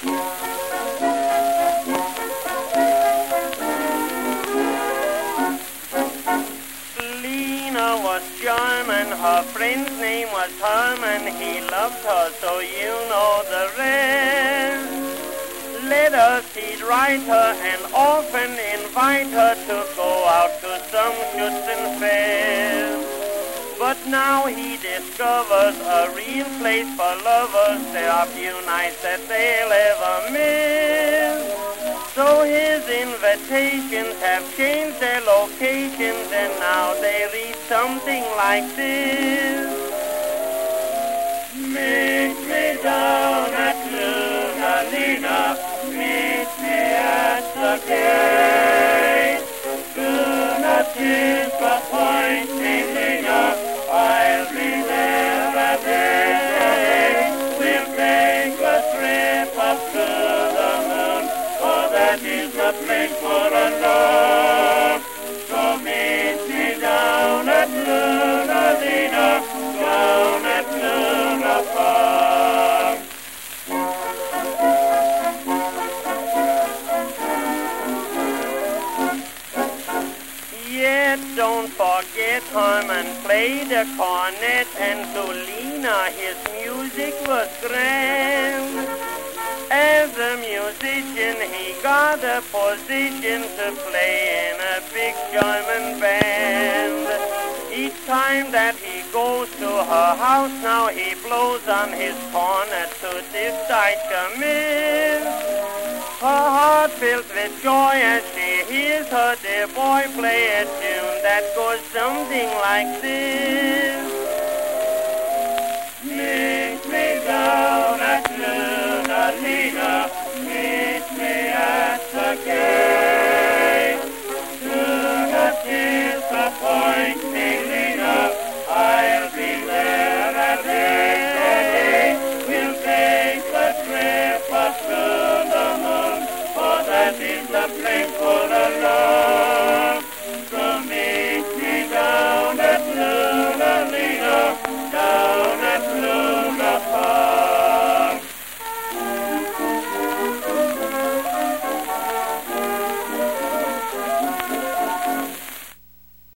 Lena was German, her friend's name was Herman. He loved her, so you know the rest. Letters he'd write her and often invite her to go out to some Schützenfest. But now he discovers a real place for lovers. There are few nights that they'll ever miss. So his invitations have changed their locations, and now they read something like this. Meet me down at Luna Lena, meet me at the gate. Do not disappoint me, Lena, I'll be there a day. We'll take a trip up to the moon, for that is the place for a love. So meet me down at Luna Lena, down at Luna Park. Yet don't forget Herman played the cornet, and to Lena his music was grand. As a musician he got a position to play in a big German band. Each time that he goes to her house now he blows on his cornet to this Deutsche Miss. Her heart filled with joy as she hears her dear boy play a tune that goes something like this. Meet me down at Luna Lena, meet me at the gate. Do not disappoint me, Lena, I'll be there at day. We'll take a trip up to the moon, for that is the place